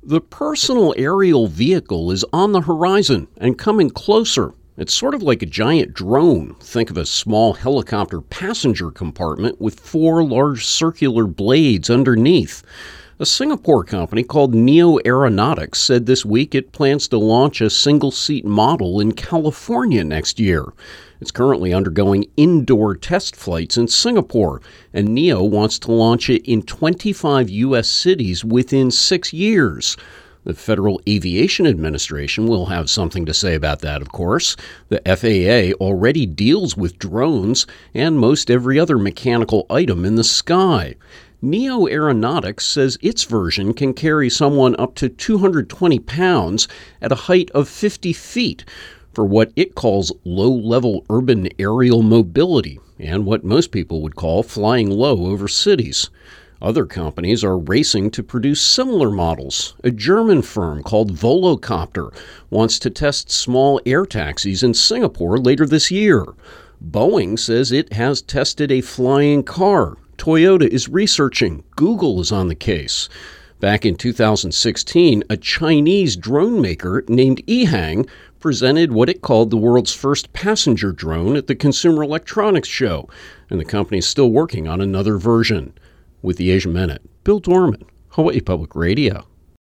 The personal aerial vehicle is on the horizon and coming closer. It's sort of like a giant drone. Think of a small helicopter passenger compartment with four large circular blades underneath. A Singapore company called Neo Aeronautics said this week it plans to launch a single-seat model in California next year. It's currently undergoing indoor test flights in Singapore, and Neo wants to launch it in 25 U.S. cities within 6 years. The Federal Aviation Administration will have something to say about that, of course. The FAA already deals with drones and most every other mechanical item in the sky. Neo Aeronautics says its version can carry someone up to 220 pounds at a height of 50 feet for what it calls low-level urban aerial mobility and what most people would call flying low over cities. Other companies are racing to produce similar models. A German firm called Volocopter wants to test small air taxis in Singapore later this year. Boeing says it has tested a flying car. Toyota is researching. Google is on the case. Back in 2016, a Chinese drone maker named Ehang presented what it called the world's first passenger drone at the Consumer Electronics Show, and the company is still working on another version. With the Asia Minute, Bill Dorman, Hawaii Public Radio.